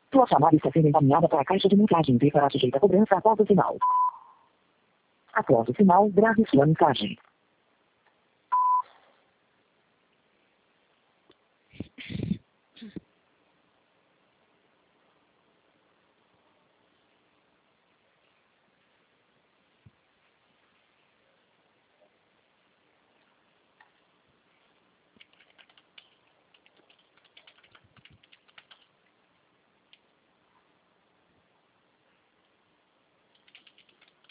Sua chamada está sendo encaminhada para a caixa de mensagens e será sujeita a cobrança após o sinal. Após o sinal, grave sua mensagem.